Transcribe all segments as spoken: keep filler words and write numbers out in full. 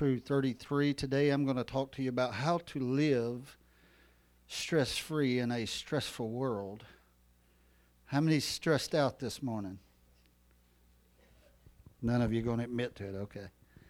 through thirty-three. Today I'm going to talk to you about how to live stress-free in a stressful world. How many stressed out this morning? None of you are going to admit to it. Okay.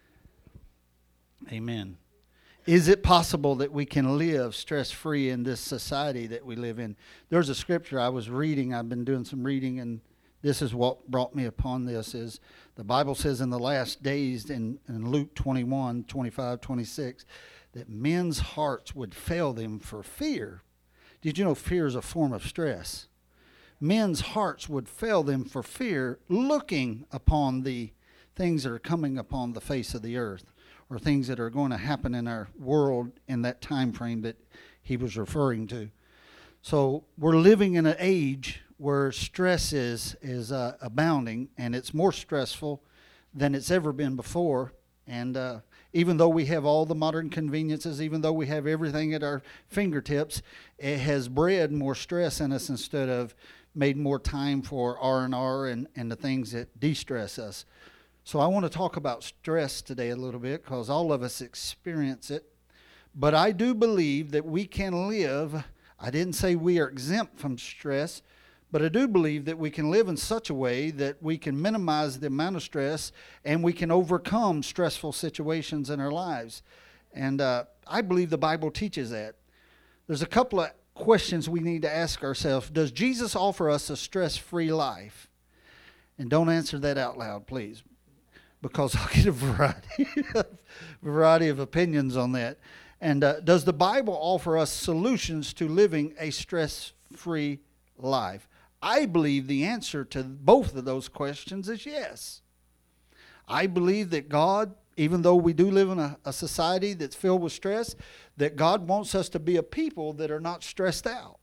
Amen. Is it possible that we can live stress-free in this society that we live in? There's a scripture I was reading. I've been doing some reading, and this is what brought me upon this. Is the Bible says in the last days in, in Luke twenty-one, twenty-five, twenty-six, that men's hearts would fail them for fear. Did you know fear is a form of stress? Men's hearts would fail them for fear, looking upon the things that are coming upon the face of the earth, or things that are going to happen in our world in that time frame that he was referring to. So we're living in an age where stress is, is uh, abounding, and it's more stressful than it's ever been before. And uh, even though we have all the modern conveniences, even though we have everything at our fingertips, it has bred more stress in us instead of made more time for R and R and, and the things that de-stress us. So I want to talk about stress today a little bit because all of us experience it. But I do believe that we can live, I didn't say we are exempt from stress, but I do believe that we can live in such a way that we can minimize the amount of stress and we can overcome stressful situations in our lives. And uh, I believe the Bible teaches that. There's a couple of questions we need to ask ourselves. Does Jesus offer us a stress-free life? And don't answer that out loud, please, because I'll get a variety of, variety of opinions on that. And uh, does the Bible offer us solutions to living a stress-free life? I believe the answer to both of those questions is yes. I believe that God, even though we do live in a, a society that's filled with stress, that God wants us to be a people that are not stressed out.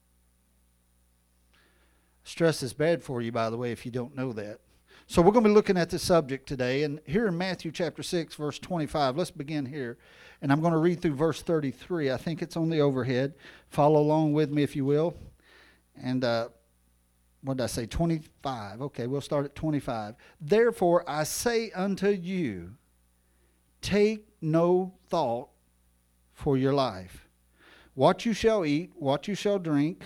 Stress is bad for you, by the way, if you don't know that. So we're going to be looking at this subject today. And here in Matthew chapter six, verse twenty-five, let's begin here. And I'm going to read through verse thirty-three. I think it's on the overhead. Follow along with me if you will. And uh, what did I say? twenty-five. Okay, we'll start at twenty-five. Therefore I say unto you, take no thought for your life, what you shall eat, what you shall drink,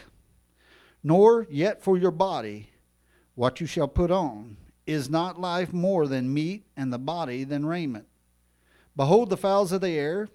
nor yet for your body, what you shall put on. Is not life more than meat, and the body than raiment? Behold the fowls of the air,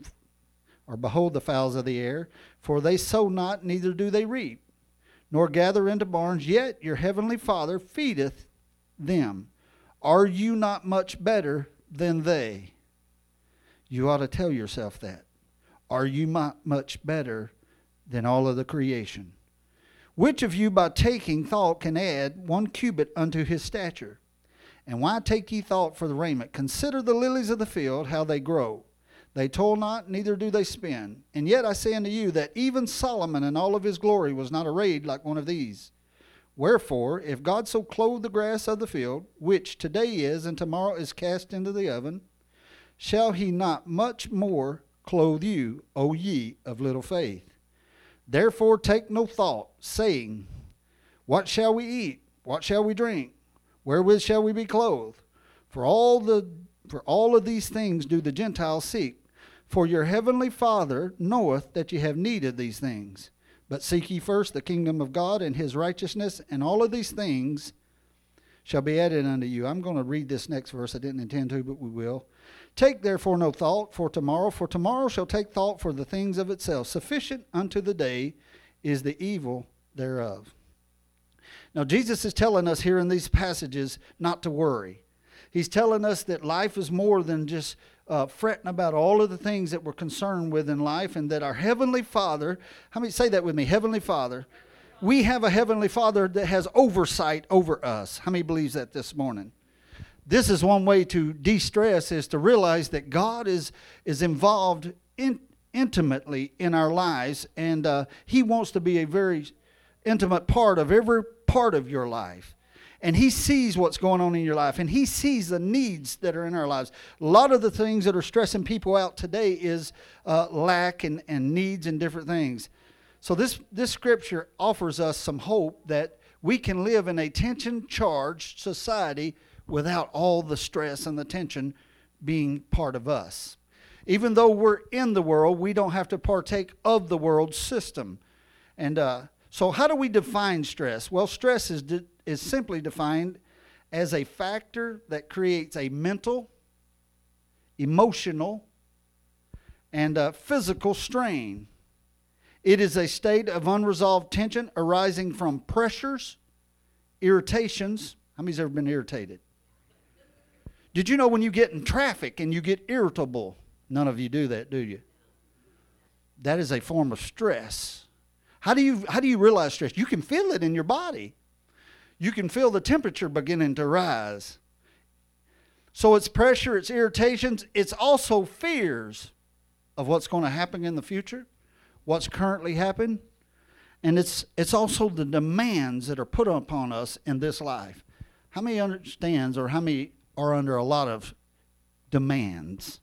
or behold the fowls of the air, for they sow not, neither do they reap, nor gather into barns, yet your heavenly Father feedeth them. Are you not much better than they? You ought to tell yourself that. Are you not much better than all of the creation? Which of you by taking thought can add one cubit unto his stature? And why take ye thought for the raiment? Consider the lilies of the field, how they grow. They toil not, neither do they spin. And yet I say unto you that even Solomon in all of his glory was not arrayed like one of these. Wherefore, if God so clothe the grass of the field, which today is and tomorrow is cast into the oven, shall he not much more clothe you, O ye of little faith? Therefore take no thought, saying, what shall we eat? What shall we drink? Wherewith shall we be clothed? For all the for all of these things do the Gentiles seek. For your heavenly Father knoweth that ye have need of these things. But seek ye first the kingdom of God and his righteousness, and all of these things shall be added unto you. I'm going to read this next verse. I didn't intend to, but we will. Take therefore no thought for tomorrow, for tomorrow shall take thought for the things of itself. Sufficient unto the day is the evil thereof. Now, Jesus is telling us here in these passages not to worry. He's telling us that life is more than just uh, fretting about all of the things that we're concerned with in life, and that our Heavenly Father, how many say that with me? Heavenly Father. We have a Heavenly Father that has oversight over us. How many believes that this morning? This is one way to de-stress, is to realize that God is, is involved in, intimately in our lives, and uh, He wants to be a very intimate part of every part of your life. And He sees what's going on in your life, and He sees the needs that are in our lives. A lot of the things that are stressing people out today is uh, lack and, and needs and different things. So this, this scripture offers us some hope that we can live in a tension-charged society without all the stress and the tension being part of us. Even though we're in the world, we don't have to partake of the world's system. And uh, so how do we define stress? Well, stress is, de- is simply defined as a factor that creates a mental, emotional, and uh, physical strain. It is a state of unresolved tension arising from pressures, irritations. How many's ever been irritated? Did you know when you get in traffic and you get irritable? None of you do that, do you? That is a form of stress. How do you how do you realize stress? You can feel it in your body. You can feel the temperature beginning to rise. So it's pressure, it's irritations, it's also fears of what's going to happen in the future, what's currently happened, and it's it's also the demands that are put upon us in this life. How many understands or how many are under a lot of demands?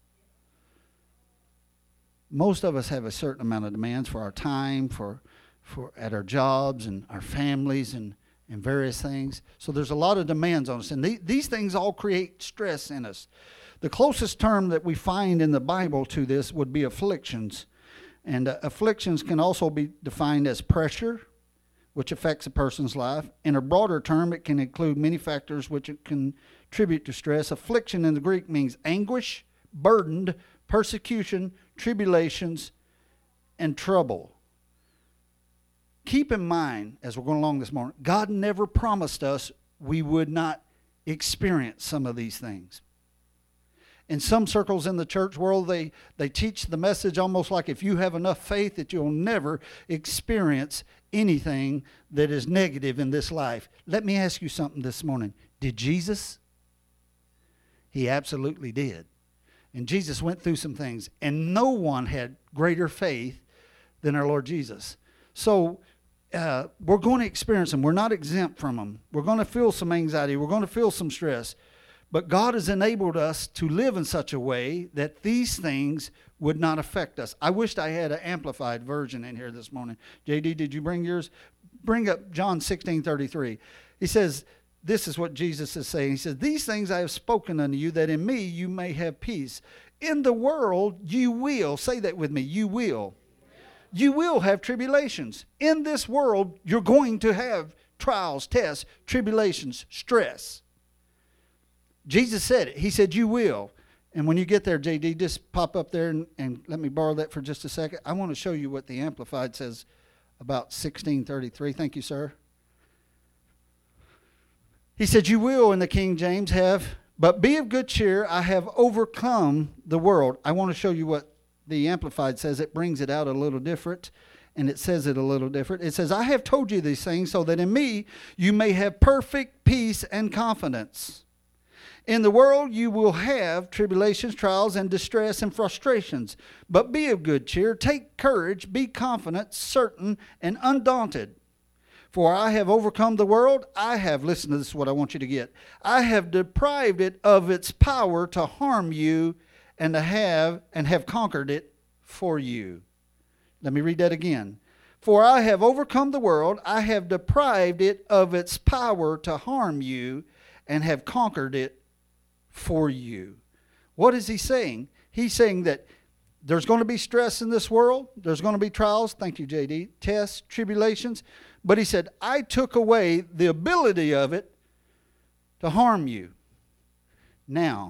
Most of us have a certain amount of demands for our time, for for at our jobs and our families and, and various things. So there's a lot of demands on us. And the, these things all create stress in us. The closest term that we find in the Bible to this would be afflictions. And uh, afflictions can also be defined as pressure, which affects a person's life. In a broader term, it can include many factors which contribute to stress. Affliction in the Greek means anguish, burdened, persecution, tribulations, and trouble. Keep in mind, as we're going along this morning, God never promised us we would not experience some of these things. In some circles in the church world, they, they teach the message almost like if you have enough faith that you'll never experience anything that is negative in this life. Let me ask you something this morning. Did Jesus? He absolutely did. And Jesus went through some things, and no one had greater faith than our Lord Jesus. So uh, we're going to experience them. We're not exempt from them. We're going to feel some anxiety. We're going to feel some stress. But God has enabled us to live in such a way that these things would not affect us. I wished I had an amplified version in here this morning. J D, did you bring yours? Bring up John sixteen thirty-three. He says, this is what Jesus is saying. He says, these things I have spoken unto you, that in me you may have peace. In the world you will, say that with me, you will. You will have tribulations. In this world, you're going to have trials, tests, tribulations, stress. Jesus said it. He said, you will. And when you get there, J D, just pop up there and, and let me borrow that for just a second. I want to show you what the Amplified says about sixteen thirty-three. Thank you, sir. He said, you will, in the King James, have, but be of good cheer, I have overcome the world. I want to show you what the Amplified says. It brings it out a little different, and it says it a little different. It says, I have told you these things so that in me you may have perfect peace and confidence. In the world you will have tribulations, trials, and distress and frustrations. But be of good cheer, take courage, be confident, certain, and undaunted. For I have overcome the world. I have, listen to this, is what I want you to get. I have deprived it of its power to harm you and to have and have conquered it for you. Let me read that again. For I have overcome the world. I have deprived it of its power to harm you and have conquered it for you. What is he saying? He's saying that there's going to be stress in this world. There's going to be trials. Thank you, J D. Tests, tribulations. But he said, I took away the ability of it to harm you. Now,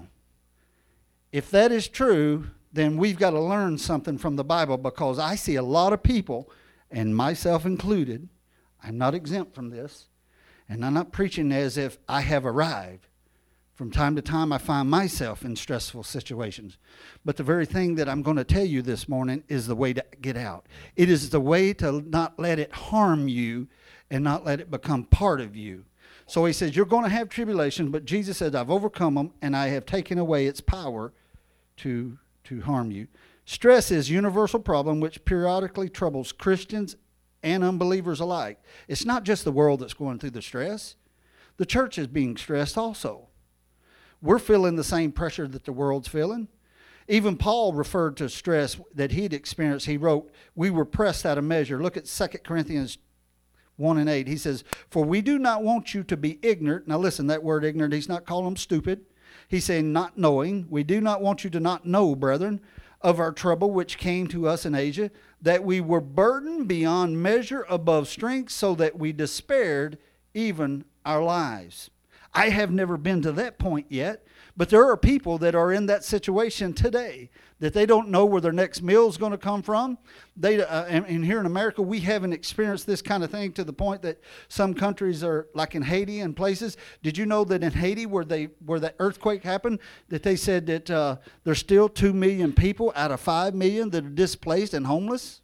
if that is true, then we've got to learn something from the Bible, because I see a lot of people, and myself included, I'm not exempt from this, and I'm not preaching as if I have arrived. From time to time, I find myself in stressful situations. But the very thing that I'm going to tell you this morning is the way to get out. It is the way to not let it harm you and not let it become part of you. So he says, you're going to have tribulation, but Jesus says, I've overcome them, and I have taken away its power to, to harm you. Stress is a universal problem which periodically troubles Christians and unbelievers alike. It's not just the world that's going through the stress. The church is being stressed also. We're feeling the same pressure that the world's feeling. Even Paul referred to stress that he'd experienced. He wrote, we were pressed out of measure. Look at Second Corinthians one and eight. He says, for we do not want you to be ignorant. Now listen, that word ignorant, he's not calling them stupid. He's saying not knowing. We do not want you to not know, brethren, of our trouble which came to us in Asia, that we were burdened beyond measure above strength, so that we despaired even our lives. I have never been to that point yet, but there are people that are in that situation today, that they don't know where their next meal is going to come from. They, uh, and, and here in America, we haven't experienced this kind of thing to the point that some countries are, like in Haiti and places. Did you know that in Haiti, where they where that earthquake happened, that they said that uh, there's still two million people out of five million that are displaced and homeless?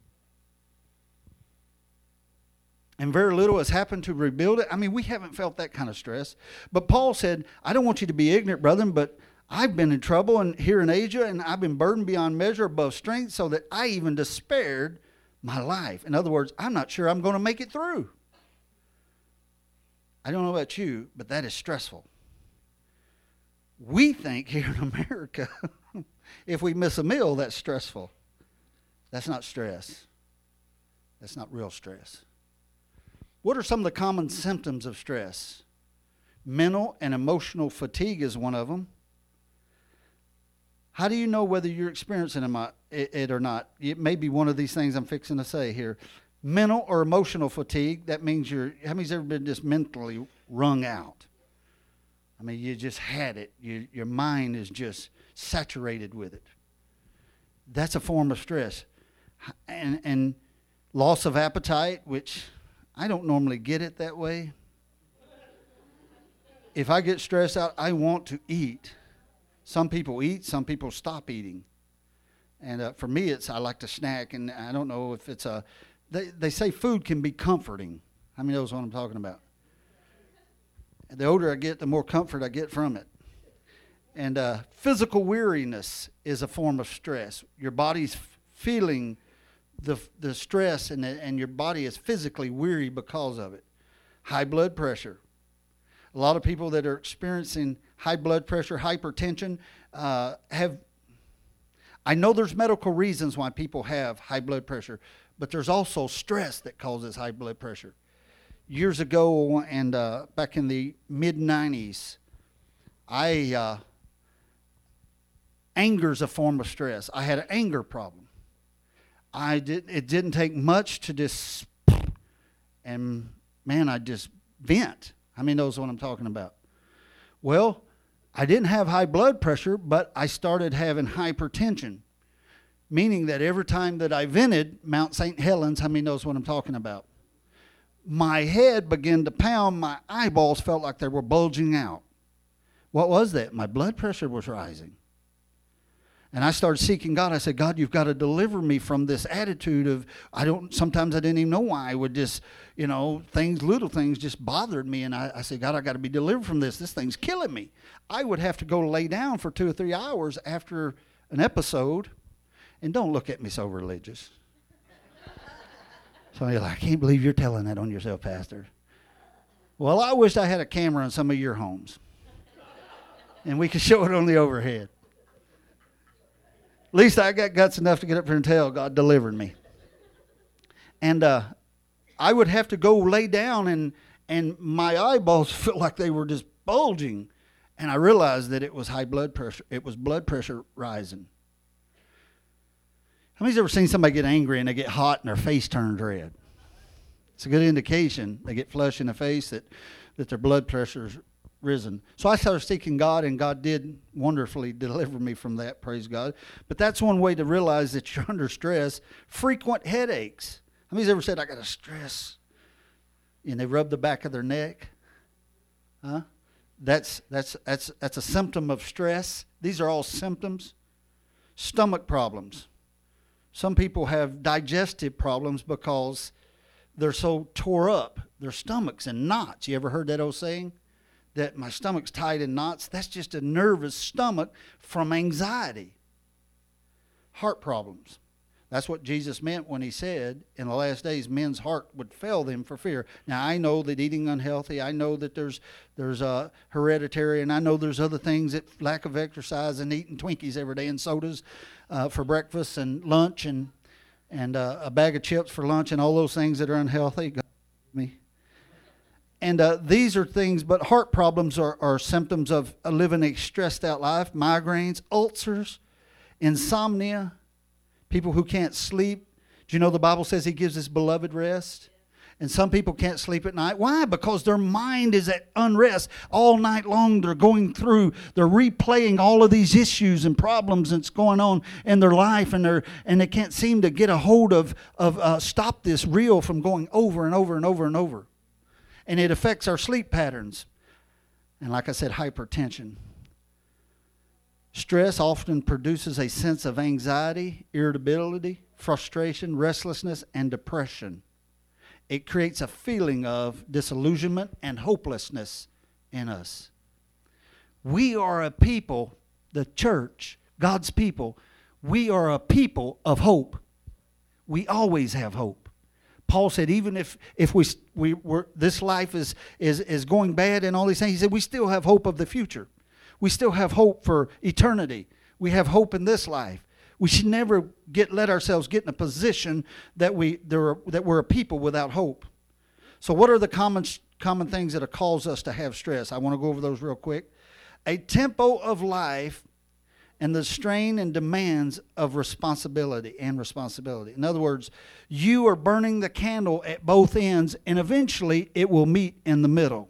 And very little has happened to rebuild it. I mean, we haven't felt that kind of stress. But Paul said, I don't want you to be ignorant, brethren, but I've been in trouble and here in Asia, and I've been burdened beyond measure above strength, so that I even despaired my life. In other words, I'm not sure I'm going to make it through. I don't know about you, but that is stressful. We think here in America, if we miss a meal, that's stressful. That's not stress. That's not real stress. What are some of the common symptoms of stress? Mental and emotional fatigue is one of them. How do you know whether you're experiencing it or not? It may be one of these things I'm fixing to say here. Mental or emotional fatigue, that means you're, how many's ever been just mentally wrung out? I mean, you just had it. You, your mind is just saturated with it. That's a form of stress. And, and loss of appetite, which I don't normally get it that way. If I get stressed out, I want to eat. Some people eat, some people stop eating. And uh, for me, it's I like to snack, and I don't know if it's a, they, they say food can be comforting. How many knows what I'm talking about? And the older I get, the more comfort I get from it. And uh, physical weariness is a form of stress. Your body's f- feeling the the stress, and, the, and your body is physically weary because of it. High blood pressure. A lot of people that are experiencing high blood pressure, hypertension, uh, have, I know there's medical reasons why people have high blood pressure, but there's also stress that causes high blood pressure. Years ago, and uh, back in the mid nineties, I, uh, anger's a form of stress. I had an anger problem. I did, it didn't take much to just, and man, I just vent. How many knows what I'm talking about? Well, I didn't have high blood pressure, but I started having hypertension, meaning that every time that I vented, Mount Saint Helens, how many knows what I'm talking about? My head began to pound. My eyeballs felt like they were bulging out. What was that? My blood pressure was rising. And I started seeking God. I said, God, you've got to deliver me from this attitude of, I don't, sometimes I didn't even know why. I would just, you know, things, little things just bothered me. And I, I said, God, I got to be delivered from this. This thing's killing me. I would have to go lay down for two or three hours after an episode. And don't look at me so religious. So you're like, I can't believe you're telling that on yourself, Pastor. Well, I wish I had a camera in some of your homes. And we could show it on the overhead. At least I got guts enough to get up here and tell God delivered me. And uh, I would have to go lay down, and and my eyeballs felt like they were just bulging. And I realized that it was high blood pressure. It was blood pressure rising. How many's ever seen somebody get angry and they get hot and their face turns red? It's a good indication. They get flushed in the face that, that their blood pressure's risen. So I started seeking God, and God did wonderfully deliver me from that, praise God. But that's one way to realize that you're under stress. Frequent headaches. How many's ever said, I got a stress? And they rub the back of their neck? Huh? That's, that's, that's, that's a symptom of stress. These are all symptoms. Stomach problems. Some people have digestive problems because they're so tore up. Their stomach's in knots. You ever heard that old saying? That my stomach's tied in knots? That's just a nervous stomach from anxiety. Heart problems. That's what Jesus meant when he said in the last days men's heart would fail them for fear. Now, I know that eating unhealthy, I know that there's there's uh, hereditary, and I know there's other things, that lack of exercise and eating Twinkies every day and sodas uh, for breakfast and lunch, and and uh, a bag of chips for lunch, and all those things that are unhealthy. God, me. And uh, these are things, but heart problems are, are symptoms of living a stressed out life, migraines, ulcers. insomnia, people who can't sleep. Do you know the Bible says He gives His beloved rest? And some people can't sleep at night. Why? Because their mind is at unrest. All night long they're going through, they're replaying all of these issues and problems that's going on in their life, and they're and they can't seem to get a hold of, of uh, stop this reel from going over and over and over and over. And it affects our sleep patterns. And like I said, hypertension. Stress often produces a sense of anxiety, irritability, frustration, restlessness, and depression. It creates a feeling of disillusionment and hopelessness in us. We are a people, the church, God's people, we are a people of hope. We always have hope. Paul said even if, if we, we were, this life is, is, is going bad and all these things, he said we still have hope of the future. We still have hope for eternity. We have hope in this life. We should never get let ourselves get in a position that we there are, that we're a people without hope. So what are the common common things that cause us to have stress? I want to go over those real quick. A tempo of life and the strain and demands of responsibility and responsibility. In other words, you are burning the candle at both ends, and eventually it will meet in the middle.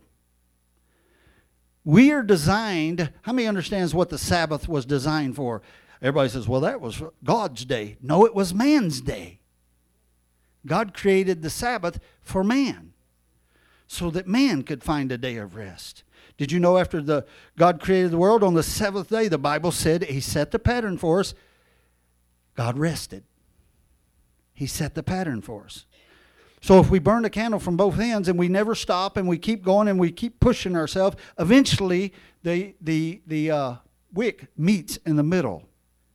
We are designed, how many understands what the Sabbath was designed for? Everybody says, well, that was God's day. No, it was man's day. God created the Sabbath for man so that man could find a day of rest. Did you know after the God created the world, on the seventh day, the Bible said He set the pattern for us. God rested. He set the pattern for us. So if we burn the candle from both ends and we never stop and we keep going and we keep pushing ourselves, eventually the, the, the uh, wick meets in the middle.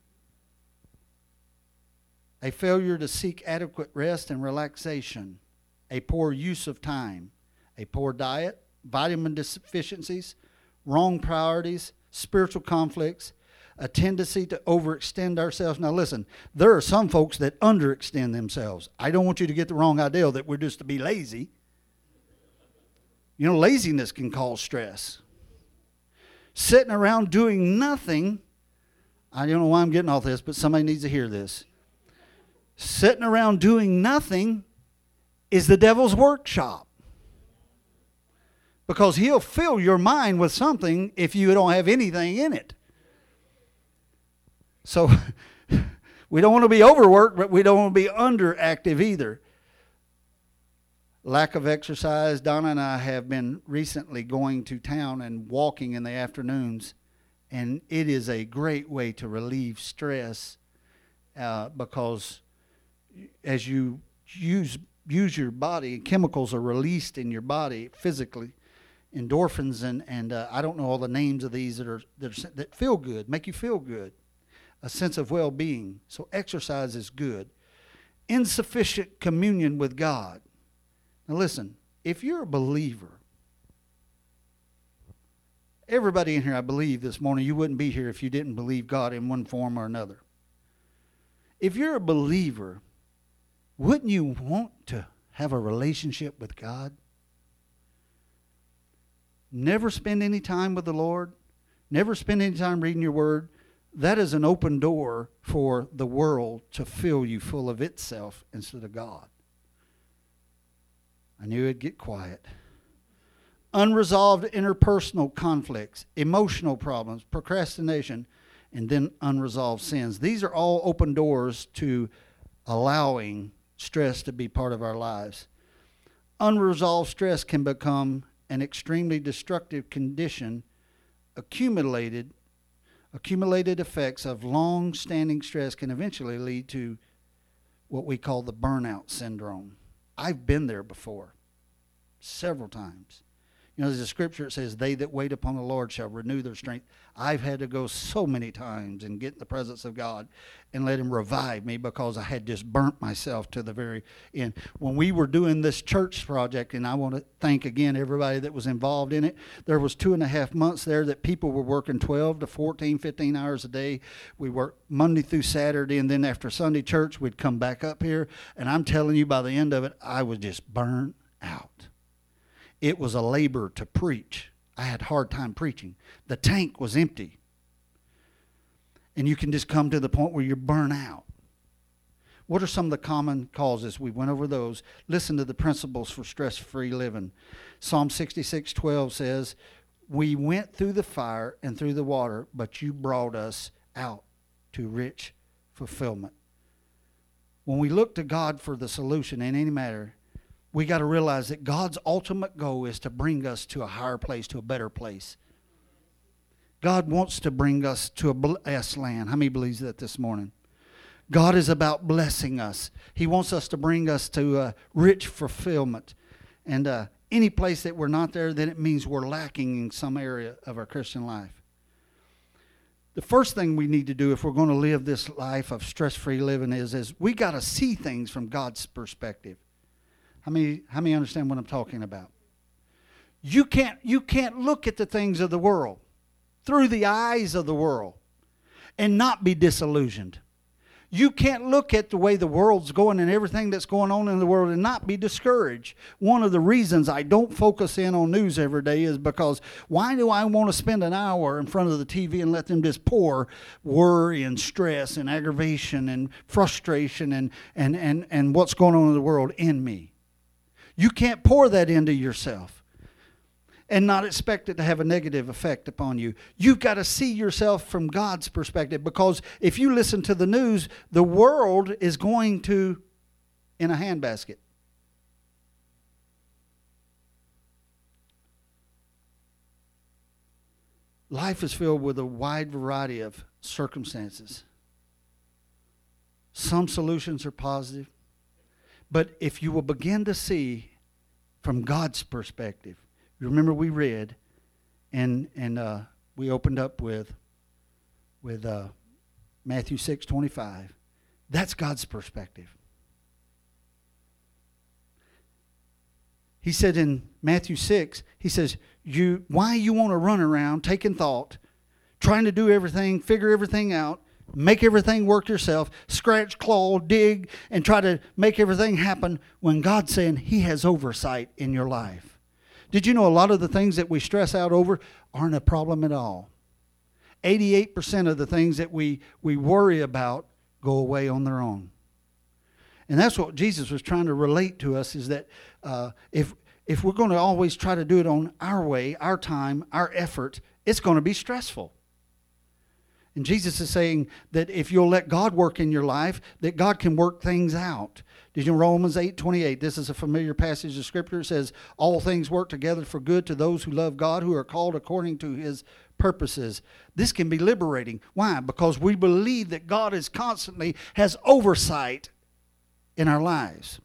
A failure to seek adequate rest and relaxation, a poor use of time, a poor diet, vitamin deficiencies, wrong priorities, spiritual conflicts, a tendency to overextend ourselves. Now listen, there are some folks that underextend themselves. I don't want you to get the wrong idea that we're just to be lazy. You know, laziness can cause stress. Sitting around doing nothing, I don't know why I'm getting all this, but somebody needs to hear this. Sitting around doing nothing is the devil's workshop. Because he'll fill your mind with something if you don't have anything in it. So we don't want to be overworked, but we don't want to be underactive either. Lack of exercise. Donna and I have been recently going to town and walking in the afternoons. And it is a great way to relieve stress uh, because as you use use your body, chemicals are released in your body physically, endorphins, and and uh, I don't know all the names of these that are that, are, that feel good, make you feel good, a sense of well-being. So exercise is good. Insufficient communion with God. Now listen, if you're a believer, everybody in here, I believe this morning, you wouldn't be here if you didn't believe God in one form or another. If you're a believer, wouldn't you want to have a relationship with God? Never spend any time with the Lord. Never spend any time reading your word. That is an open door for the world to fill you full of itself instead of God. I knew it'd get quiet. Unresolved interpersonal conflicts, emotional problems, procrastination, and then unresolved sins. These are all open doors to allowing stress to be part of our lives. Unresolved stress can become an extremely destructive condition. Accumulated, accumulated effects of long-standing stress can eventually lead to what we call the burnout syndrome. I've been there before, several times. You know, there's a scripture that says, they that wait upon the Lord shall renew their strength. I've had to go so many times and get in the presence of God and let Him revive me because I had just burnt myself to the very end. When we were doing this church project, and I want to thank again everybody that was involved in it, there was two and a half months there that people were working twelve to fourteen, fifteen hours a day. We worked Monday through Saturday, and then after Sunday church, we'd come back up here. And I'm telling you, by the end of it, I was just burnt out. It was a labor to preach. I had a hard time preaching. The tank was empty. And you can just come to the point where you're burnt out. What are some of the common causes? We went over those. Listen to the principles for stress-free living. Psalm sixty-six twelve says, we went through the fire and through the water, but you brought us out to rich fulfillment. When we look to God for the solution in any matter, we got to realize that God's ultimate goal is to bring us to a higher place, to a better place. God wants to bring us to a blessed land. How many believes that this morning? God is about blessing us. He wants us to bring us to a rich fulfillment. And uh, any place that we're not there, then it means we're lacking in some area of our Christian life. The first thing we need to do if we're going to live this life of stress-free living is, is we got to see things from God's perspective. How many, how many understand what I'm talking about? You can't, you can't look at the things of the world through the eyes of the world and not be disillusioned. You can't look at the way the world's going and everything that's going on in the world and not be discouraged. One of the reasons I don't focus in on news every day is because why do I want to spend an hour in front of the T V and let them just pour worry and stress and aggravation and frustration and, and, and, and what's going on in the world in me? You can't pour that into yourself and not expect it to have a negative effect upon you. You've got to see yourself from God's perspective, because if you listen to the news, the world is going to in a handbasket. Life is filled with a wide variety of circumstances. Some solutions are positive, but if you will begin to see from God's perspective, you remember we read, and and uh, we opened up with with uh, Matthew six twenty-five. That's God's perspective. He said in Matthew six, he says, "You why you want to run around taking thought, trying to do everything, figure everything out, make everything work yourself, scratch, claw, dig, and try to make everything happen when God's saying He has oversight in your life." Did you know a lot of the things that we stress out over aren't a problem at all? eighty-eight percent of the things that we, we worry about go away on their own. And that's what Jesus was trying to relate to us, is that uh, if, if we're going to always try to do it on our way, our time, our effort, it's going to be stressful. And Jesus is saying that if you'll let God work in your life, that God can work things out. Did you know Romans eight twenty-eight? This is a familiar passage of Scripture. It says, all things work together for good to those who love God, who are called according to His purposes. This can be liberating. Why? Because we believe that God is constantly has oversight in our lives.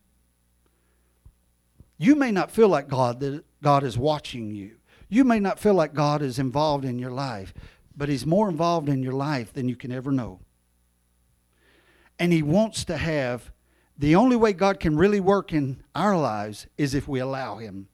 You may not feel like God, that God is watching you. You may not feel like God is involved in your life, but He's more involved in your life than you can ever know. And He wants to have, the only way God can really work in our lives is if we allow Him.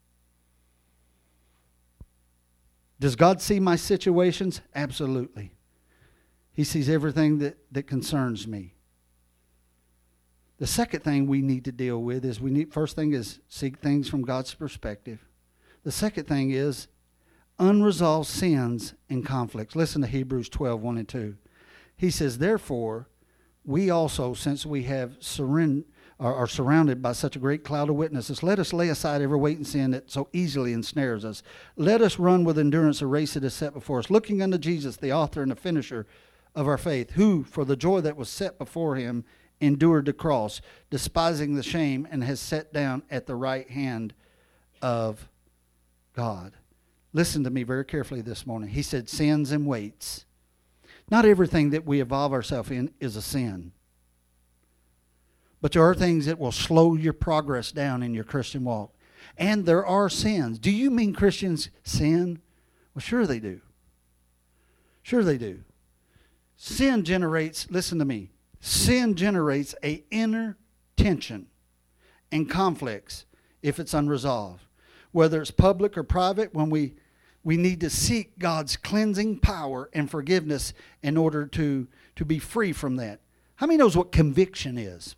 Does God see my situations? Absolutely. He sees everything that, that concerns me. The second thing we need to deal with is we need, first thing is seek things from God's perspective. The second thing is unresolved sins and conflicts. Listen to Hebrews twelve, one and two. He says, therefore, we also, since we have surrend, are, are surrounded by such a great cloud of witnesses, let us lay aside every weight and sin that so easily ensnares us. Let us run with endurance a race that is set before us, looking unto Jesus, the author and the finisher of our faith, who, for the joy that was set before Him, endured the cross, despising the shame, and has sat down at the right hand of God. Listen to me very carefully this morning. He said sins and weights. Not everything that we involve ourselves in is a sin. But there are things that will slow your progress down in your Christian walk. And there are sins. Do you mean Christians sin? Well, sure they do. Sure they do. Sin generates, listen to me, sin generates an inner tension and conflicts if it's unresolved. Whether it's public or private, when we we need to seek God's cleansing power and forgiveness in order to, to be free from that. How many knows what conviction is?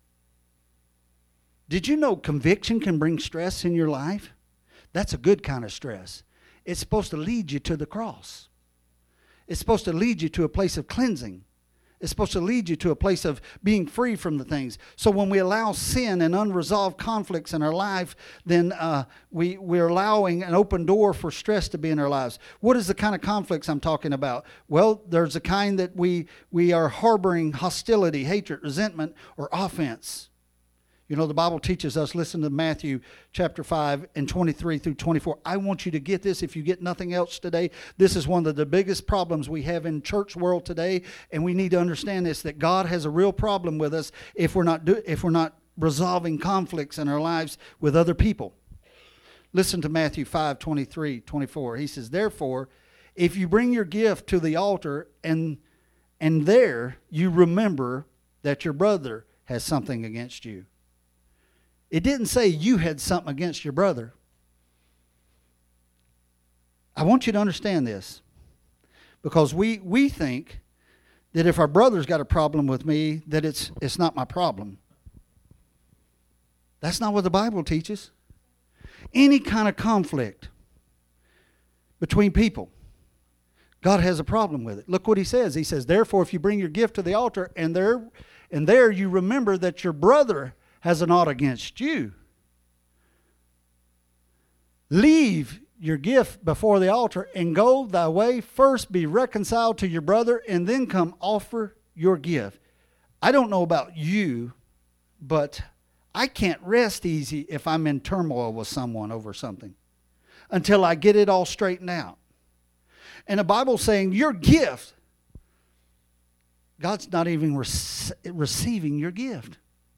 Did you know conviction can bring stress in your life? That's a good kind of stress. It's supposed to lead you to the cross. It's supposed to lead you to a place of cleansing. It's supposed to lead you to a place of being free from the things. So when we allow sin and unresolved conflicts in our life, then uh, we, we're allowing an open door for stress to be in our lives. What is the kind of conflicts I'm talking about? Well, there's a kind that we, we are harboring hostility, hatred, resentment, or offense. You know, the Bible teaches us, listen to Matthew chapter five and twenty-three through twenty-four. I want you to get this if you get nothing else today. This is one of the biggest problems we have in church world today, and we need to understand this, that God has a real problem with us if we're not do, if we're not resolving conflicts in our lives with other people. Listen to Matthew five, twenty-three, twenty-four. He says, therefore, if you bring your gift to the altar and and there you remember that your brother has something against you. It didn't say you had something against your brother. I want you to understand this, because we, we think that if our brother's got a problem with me, that it's it's not my problem. That's not what the Bible teaches. Any kind of conflict between people, God has a problem with it. Look what he says. He says, therefore, if you bring your gift to the altar and there and there you remember that your brother has an ought against you, leave your gift before the altar and go thy way. First be reconciled to your brother and then come offer your gift. I don't know about you, but I can't rest easy if I'm in turmoil with someone over something until I get it all straightened out. And the Bible's saying your gift, God's not even rec- receiving your gift.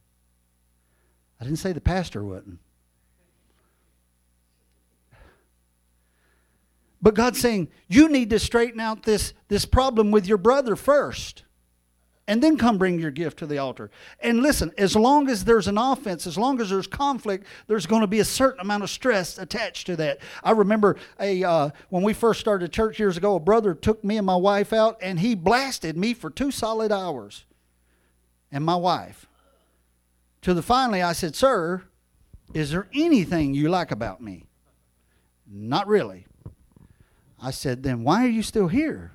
I didn't say the pastor wouldn't. But God's saying, you need to straighten out this, this problem with your brother first. And then come bring your gift to the altar. And listen, as long as there's an offense, as long as there's conflict, there's going to be a certain amount of stress attached to that. I remember a uh, when we first started church years ago, a brother took me and my wife out, and he blasted me for two solid hours. And my wife. To the finally, I said, sir, is there anything you like about me? Not really. I said, then why are you still here?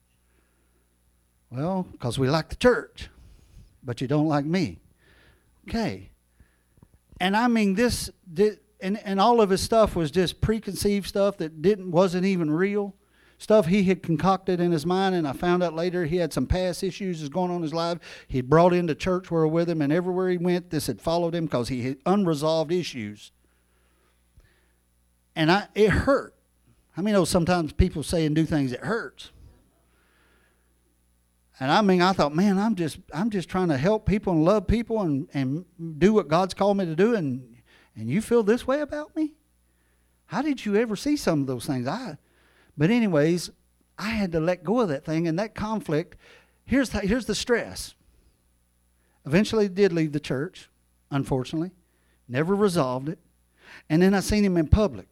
Well, because we like the church, but you don't like me. Okay. And I mean, this, this and, and all of his stuff was just preconceived stuff that didn't wasn't even real. Stuff he had concocted in his mind, and I found out later he had some past issues that's going on in his life. He'd brought into church where with him, and everywhere he went, this had followed him because he had unresolved issues. And I, it hurt. I mean, you know, sometimes people say and do things that hurts. And I mean, I thought, man, I'm just I'm just trying to help people and love people and, and do what God's called me to do, and and you feel this way about me? How did you ever see some of those things? I But anyways, I had to let go of that thing, and that conflict, here's the, here's the stress. Eventually did leave the church, unfortunately. Never resolved it. And then I seen him in public.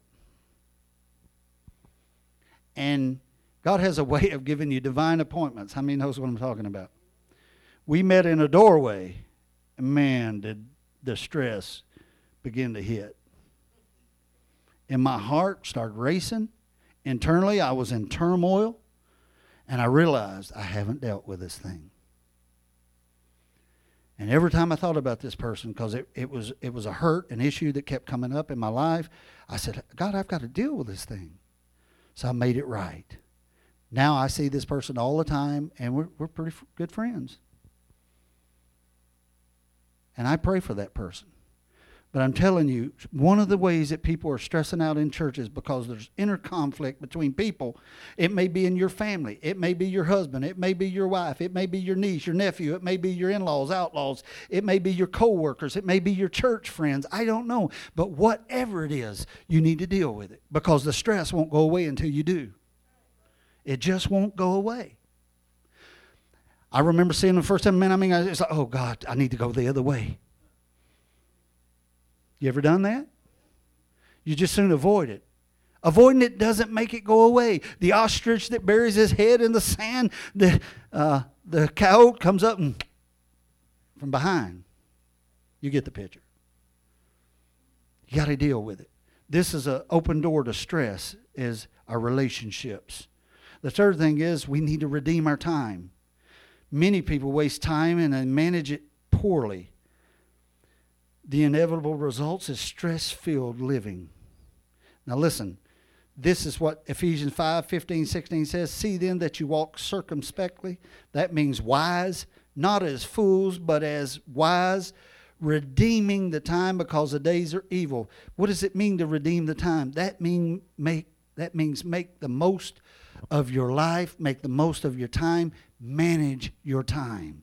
And God has a way of giving you divine appointments. How many knows what I'm talking about? We met in a doorway, and man, did the stress begin to hit. And my heart started racing. Internally, I was in turmoil, and I realized I haven't dealt with this thing. And every time I thought about this person, because it, it was it was a hurt, an issue that kept coming up in my life, I said, God, I've got to deal with this thing. So I made it right. Now I see this person all the time, and we're we're pretty f- good friends. And I pray for that person. But I'm telling you, one of the ways that people are stressing out in church is because there's inner conflict between people. It may be in your family. It may be your husband. It may be your wife. It may be your niece, your nephew. It may be your in-laws, outlaws. It may be your co-workers. It may be your church friends. I don't know. But whatever it is, you need to deal with it, because the stress won't go away until you do. It just won't go away. I remember seeing the first time, man, I mean, it's like, oh, God, I need to go the other way. You ever done that? You just soon avoid it. Avoiding it doesn't make it go away. The ostrich that buries his head in the sand, the uh, the coyote comes up and from behind. You get the picture. You got to deal with it. This is an open door to stress, is our relationships. The third thing is we need to redeem our time. Many people waste time and they manage it poorly. The inevitable results is stress-filled living. Now listen, this is what Ephesians five, fifteen, sixteen says. See then that you walk circumspectly. That means wise, not as fools, but as wise, redeeming the time because the days are evil. What does it mean to redeem the time? That mean make that means make the most of your life, make the most of your time, manage your time.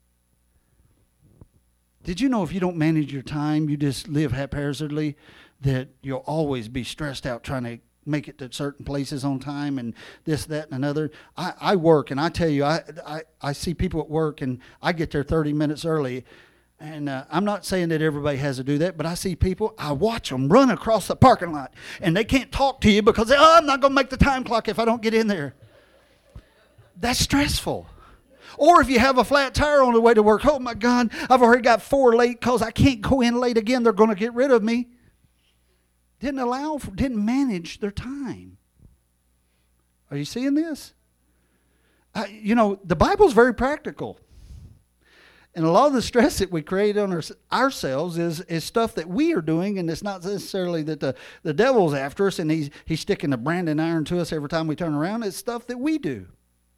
Did you know if you don't manage your time, you just live haphazardly, that you'll always be stressed out trying to make it to certain places on time and this, that, and another? I, I work, and I tell you, I, I, I see people at work, and I get there thirty minutes early. And uh, I'm not saying that everybody has to do that, but I see people, I watch them run across the parking lot, and they can't talk to you because, they, oh, I'm not going to make the time clock if I don't get in there. That's stressful. Or if you have a flat tire on the way to work, oh, my God, I've already got four late because I can't go in late again. They're going to get rid of me. Didn't allow, for, didn't manage their time. Are you seeing this? I, you know, the Bible's very practical. And a lot of the stress that we create on our, ourselves is, is stuff that we are doing, and it's not necessarily that the, the devil's after us and he's, he's sticking a branding iron to us every time we turn around. It's stuff that we do.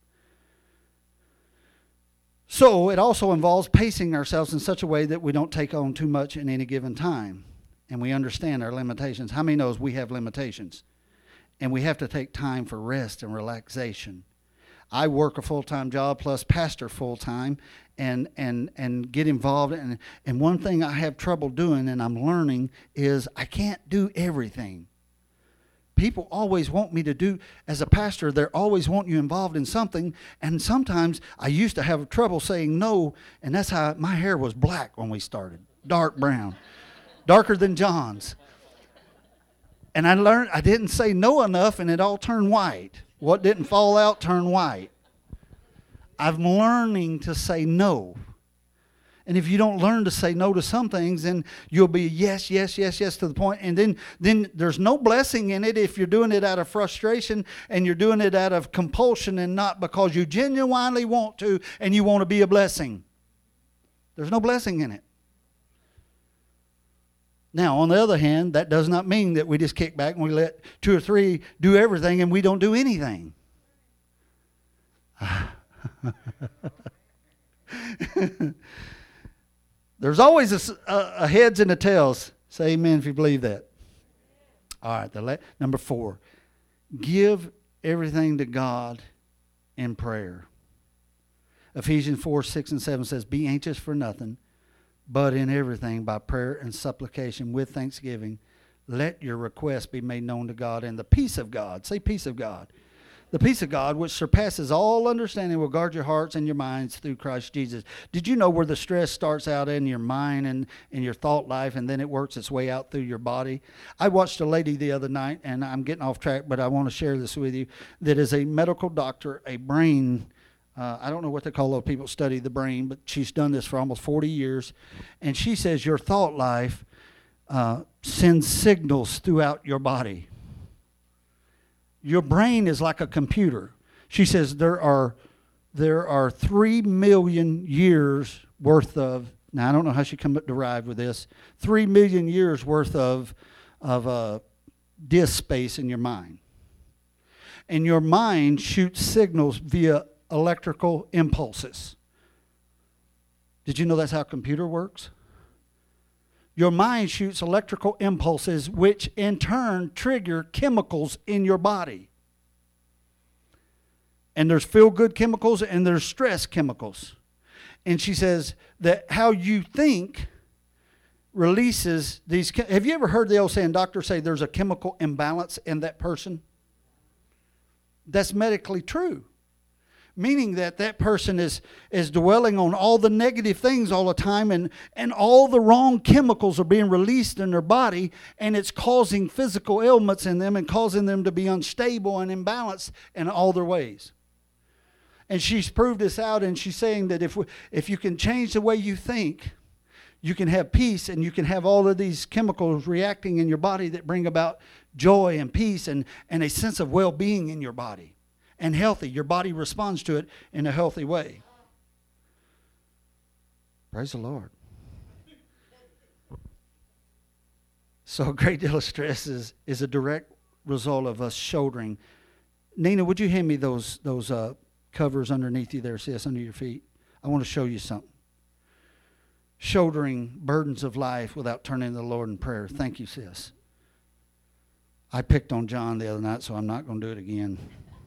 So it also involves pacing ourselves in such a way that we don't take on too much in any given time. And we understand our limitations. How many knows we have limitations? And we have to take time for rest and relaxation. I work a full-time job plus pastor full-time and and and get involved. And, and one thing I have trouble doing, and I'm learning, is I can't do everything. People always want me to do, as a pastor, they're always want you involved in something. And sometimes I used to have trouble saying no, and that's how my hair was black when we started, dark brown, darker than John's. And I learned I didn't say no enough, and it all turned white. What didn't fall out turned white. I'm learning to say no. And if you don't learn to say no to some things, then you'll be yes, yes, yes, yes to the point. And then, then there's no blessing in it if you're doing it out of frustration and you're doing it out of compulsion and not because you genuinely want to and you want to be a blessing. There's no blessing in it. Now, on the other hand, that does not mean that we just kick back and we let two or three do everything and we don't do anything. There's always a, a, a heads and a tails. Say amen if you believe that. All right, the la- number four. Give everything to God in prayer. Ephesians four, six, and seven says, be anxious for nothing, but in everything by prayer and supplication with thanksgiving, let your requests be made known to God, and the peace of God, say peace of God, the peace of God, which surpasses all understanding, will guard your hearts and your minds through Christ Jesus. Did you know where the stress starts out in your mind and in your thought life, and then it works its way out through your body? I watched a lady the other night, and I'm getting off track, but I want to share this with you, that is a medical doctor, a brain Uh, I don't know what they call those people who study the brain, but she's done this for almost forty years. And she says your thought life uh, sends signals throughout your body. Your brain is like a computer. She says there are there are three million years worth of, now I don't know how she come up derived with this, three million years worth of, of uh, disk space in your mind. And your mind shoots signals via electrical impulses. Did you know that's how a computer works? Your mind shoots electrical impulses, which in turn trigger chemicals in your body. And there's feel-good chemicals and there's stress chemicals. And she says that how you think releases these. Have you ever heard the old saying, doctors say there's a chemical imbalance in that person? That's medically true. Meaning that that person is, is dwelling on all the negative things all the time, and, and all the wrong chemicals are being released in their body, and it's causing physical ailments in them and causing them to be unstable and imbalanced in all their ways. And she's proved this out, and she's saying that if we, if you can change the way you think, you can have peace, and you can have all of these chemicals reacting in your body that bring about joy and peace and, and a sense of well-being in your body. and healthy. Your body responds to it in a healthy way. Praise the Lord. So a great deal of stress is, is a direct result of us shouldering. Nina, would you hand me those those uh, covers underneath you there, sis, under your feet? I want to show you something. Shouldering burdens of life without turning to the Lord in prayer. Thank you, sis. I picked on John the other night, so I'm not going to do it again.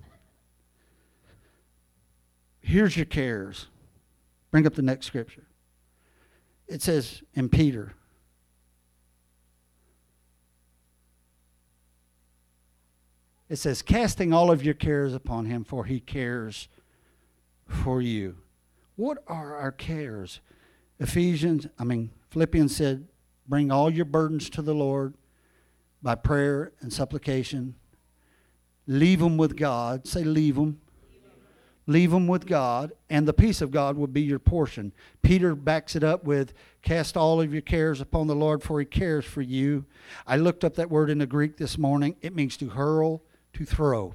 Here's your cares. Bring up the next scripture. It says in Peter, it says, casting all of your cares upon him, for he cares for you. What are our cares? Ephesians, I mean, Philippians said, bring all your burdens to the Lord by prayer and supplication. Leave them with God. Say, leave them. Leave them with God, and the peace of God will be your portion. Peter backs it up with, cast all of your cares upon the Lord, for he cares for you. I looked up that word in the Greek this morning. It means to hurl, to throw.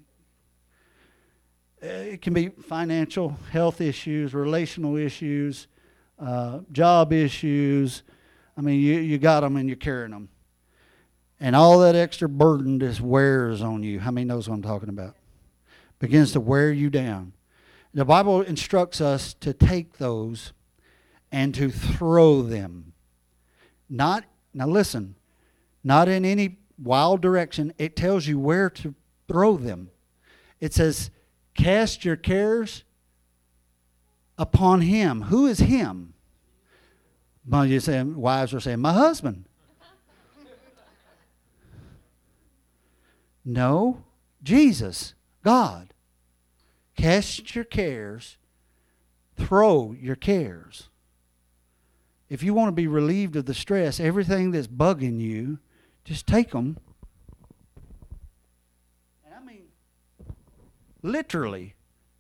It can be financial, health issues, relational issues, uh, job issues. I mean, you, you got them and you're carrying them. And all that extra burden just wears on you. How many knows what I'm talking about? Begins to wear you down. The Bible instructs us to take those and to throw them. Not, now listen, not in any wild direction. It tells you where to throw them. It says, cast your cares upon him. Who is him? Well, you say, wives are saying, my husband. No, Jesus, God. Cast your cares, throw your cares. If you want to be relieved of the stress, everything that's bugging you, just take them. And I mean, literally,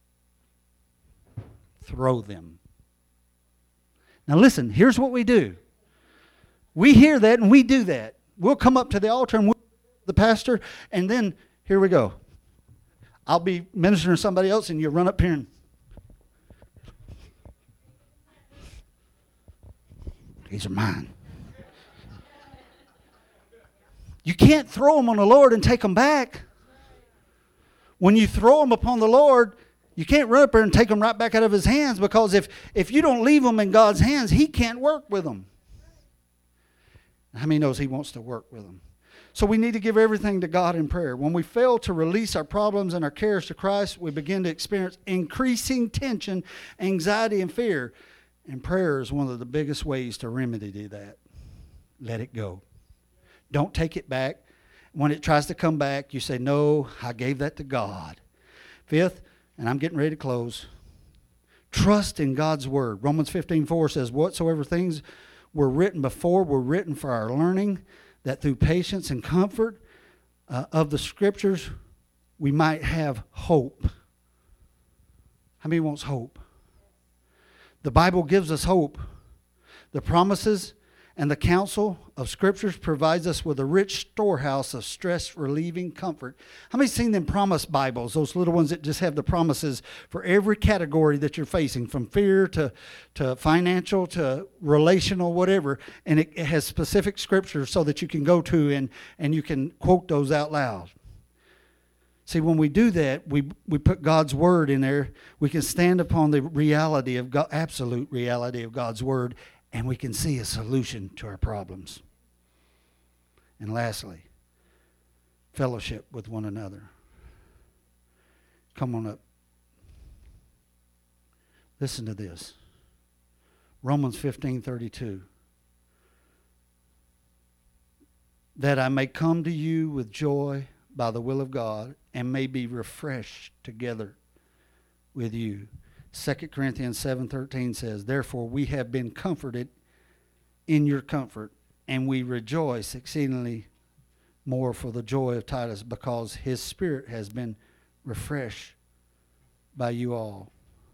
throw them. Now listen, here's what we do. We hear that and we do that. We'll come up to the altar and we'll the pastor, and then here we go. I'll be ministering to somebody else, and you run up here and these are mine. You can't throw them on the Lord and take them back. When you throw them upon the Lord, you can't run up there and take them right back out of his hands, because if, if you don't leave them in God's hands, he can't work with them. How many knows he wants to work with them? So we need to give everything to God in prayer. When we fail to release our problems and our cares to Christ, we begin to experience increasing tension, anxiety, and fear. And prayer is one of the biggest ways to remedy that. Let it go. Don't take it back. When it tries to come back, you say, no, I gave that to God. Fifth, and I'm getting ready to close, trust in God's word. Romans fifteen four says, whatsoever things were written before were written for our learning, that through patience and comfort uh, of the Scriptures, we might have hope. How many wants hope? The Bible gives us hope. The promises and the counsel of Scriptures provides us with a rich storehouse of stress-relieving comfort. How many seen them promise Bibles, those little ones that just have the promises for every category that you're facing, from fear to, to financial to relational, whatever, and it, it has specific Scriptures so that you can go to and, and you can quote those out loud. See, when we do that, we we put God's Word in there. We can stand upon the reality of God, absolute reality of God's Word, and we can see a solution to our problems. And lastly, fellowship with one another. Come on up. Listen to this. Romans fifteen thirty-two. That I may come to you with joy by the will of God, and may be refreshed together with you. Second Corinthians seven thirteen says, therefore we have been comforted in your comfort, and we rejoice exceedingly more for the joy of Titus, because his spirit has been refreshed by you all.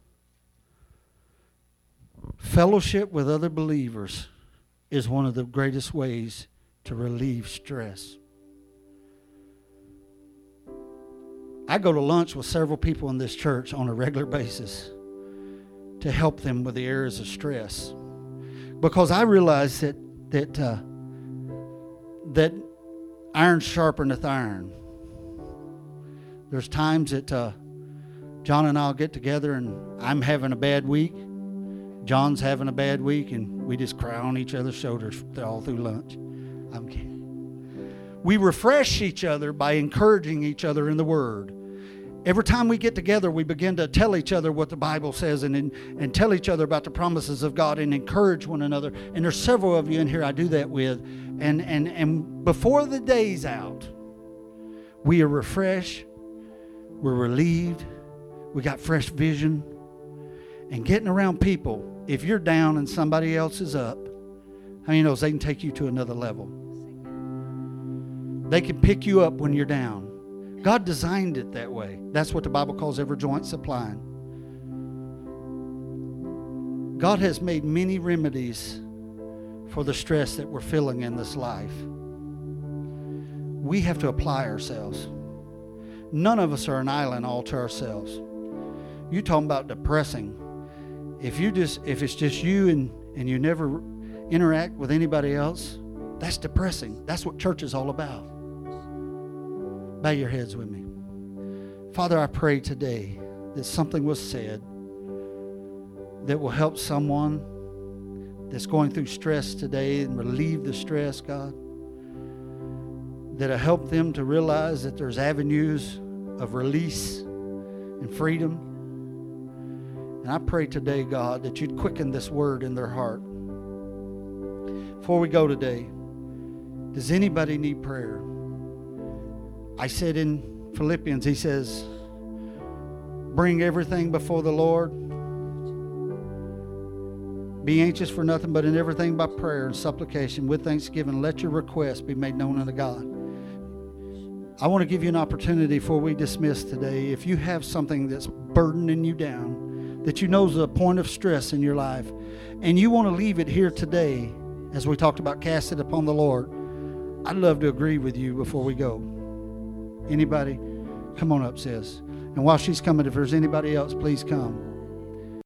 Fellowship with other believers is one of the greatest ways to relieve stress. I go to lunch with several people in this church on a regular basis to help them with the areas of stress, because I realize that that uh, that iron sharpeneth iron. There's times that uh, John and I'll get together and I'm having a bad week, John's having a bad week, and we just cry on each other's shoulders all through lunch. I'm kidding. We refresh each other by encouraging each other in the Word. Every time we get together, we begin to tell each other what the Bible says and, and, and tell each other about the promises of God and encourage one another. And there's several of you in here I do that with. And, and, and before the day's out, we are refreshed, we're relieved, we got fresh vision. And getting around people, if you're down and somebody else is up, how many knows they can take you to another level? They can pick you up when you're down. God designed it that way. That's what the Bible calls every joint supplying. God has made many remedies for the stress that we're feeling in this life. We have to apply ourselves. None of us are an island all to ourselves. You talking about depressing. If you just if it's just you and, and you never interact with anybody else, that's depressing. That's what church is all about. Bow your heads with me. Father, I pray today that something was said that will help someone that's going through stress today and relieve the stress, God. That'll help them to realize that there's avenues of release and freedom. And I pray today, God, that you'd quicken this word in their heart. Before we go today, does anybody need prayer? I said in Philippians, he says, bring everything before the Lord. Be anxious for nothing, but in everything by prayer and supplication with thanksgiving, let your requests be made known unto God. I want to give you an opportunity before we dismiss today. If you have something that's burdening you down, that you know is a point of stress in your life, and you want to leave it here today, as we talked about, cast it upon the Lord, I'd love to agree with you before we go. Anybody? Come on up, sis. And while she's coming, if there's anybody else, please come.